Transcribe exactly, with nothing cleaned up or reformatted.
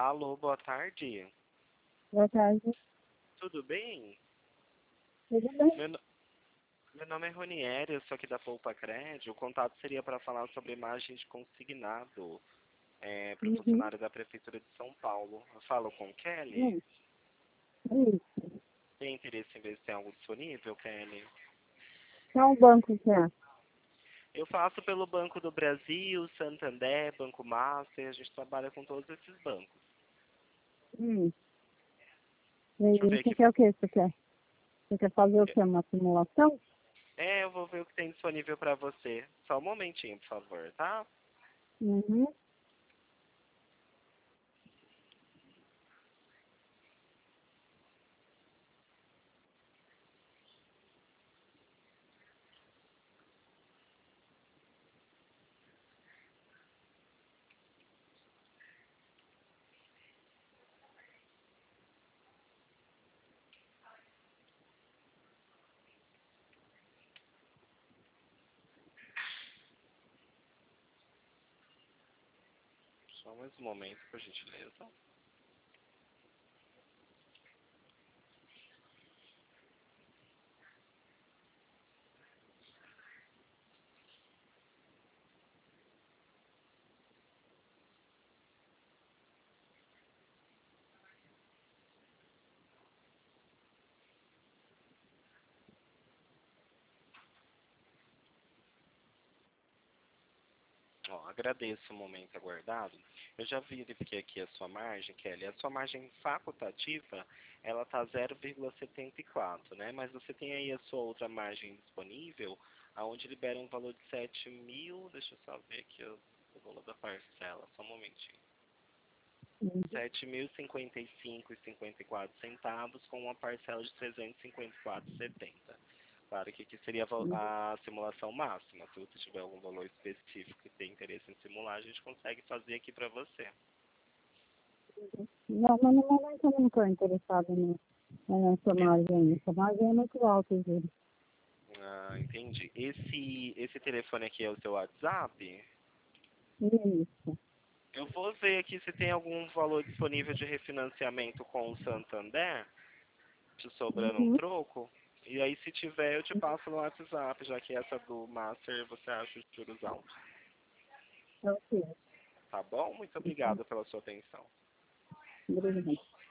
Alô, boa tarde. Boa tarde. Tudo bem? Tudo bem? Meu, no- meu nome é Ronieri, eu sou aqui da Poupa Cred. O contato seria para falar sobre imagem de consignado para o Uhum. funcionário da Prefeitura de São Paulo. Eu falo com Kelly. Hum. Isso. Tem interesse em ver se tem algo disponível, Kelly? Qual banco que é? Eu faço pelo Banco do Brasil, Santander, Banco Master. A gente trabalha com todos esses bancos. Hum. E Deixa eu aí, ver você aqui. quer o quê? Você quer, você quer fazer o quê? Uma simulação? É, eu vou ver o que tem disponível para você. Só um momentinho, por favor, tá? Uhum. Só mais um momento, por gentileza. Ó, agradeço o momento aguardado. Eu já verifiquei aqui a sua margem, Kelly. A sua margem facultativa, ela tá zero vírgula setenta e quatro, né? Mas você tem aí a sua outra margem disponível, aonde libera um valor de sete mil, deixa eu só ver aqui o, o valor da parcela, só um momentinho. Uhum. sete mil e cinquenta e cinco e cinquenta e quatro centavos com uma parcela de trezentos e cinquenta e quatro e setenta. Claro que aqui seria a val- Uhum. a simulação máxima. Se você tiver algum valor específico e tem interesse em simular, a gente consegue fazer aqui para você. Não, mas no momento eu não estou interessado no- nessa Esse- margem. Essa margem é muito alta, juro. ah, entendi. Esse, esse telefone aqui é o seu WhatsApp? Isso. Eu vou ver aqui se tem algum valor disponível de refinanciamento com o Santander, te sobrando um Uhum. troco. E aí, se tiver, eu te passo no WhatsApp, já que essa do Master você acha os juros altos. Ok. Tá bom? Muito obrigado pela sua atenção. Obrigada.